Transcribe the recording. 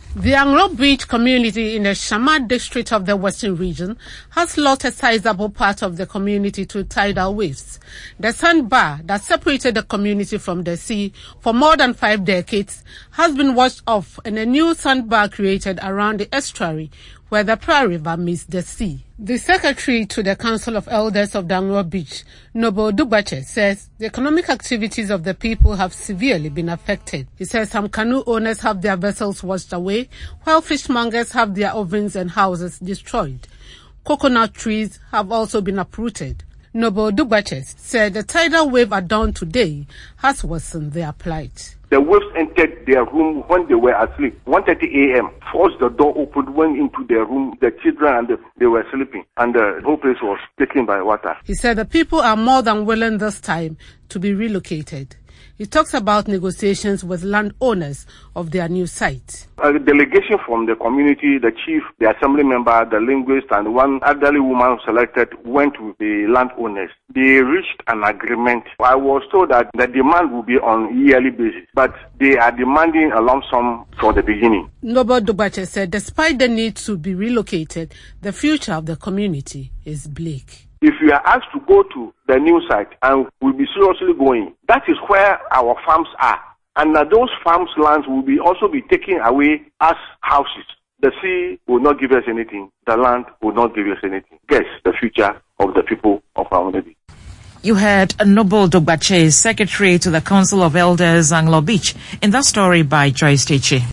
The Anglo Beach community in the Shama district of the Western region has lost a sizable part of the community to tidal waves. The sandbar that separated the community from the sea for more than 5 decades has been washed off and a new sandbar created around the estuary where the Pra River meets the sea. The secretary to the Council of Elders of the Anglo Beach, Noble Dugbache, says the economic activities of the people have severely been affected. He says some canoe owners have their vessels washed away, while fishmongers have their ovens and houses destroyed. Coconut trees have also been uprooted. Noble Dugbache said the tidal wave at dawn today has worsened their plight. The waves entered their room when they were asleep. 1:30 a.m. Forced the door open, went into their room. The children they were sleeping, and the whole place was taken by water. He said the people are more than willing this time to be relocated. He talks about negotiations with landowners of their new site. A delegation from the community, the chief, the assembly member, the linguist, and one elderly woman selected went with the landowners. They reached an agreement. I was told that the demand will be on a yearly basis, but they are demanding a lump sum from the beginning. Noble Dugbache said despite the need to be relocated, the future of the community is bleak. If we are asked to go to the new site, and we'll be seriously going, that is where our farms are. And those farms lands will also be taken away as houses. The sea will not give us anything. The land will not give us anything. Guess the future of the people of our nation. You heard Noble Dugbache, Secretary to the Council of Elders, Anglo Beach, in that story by Joyce Techi.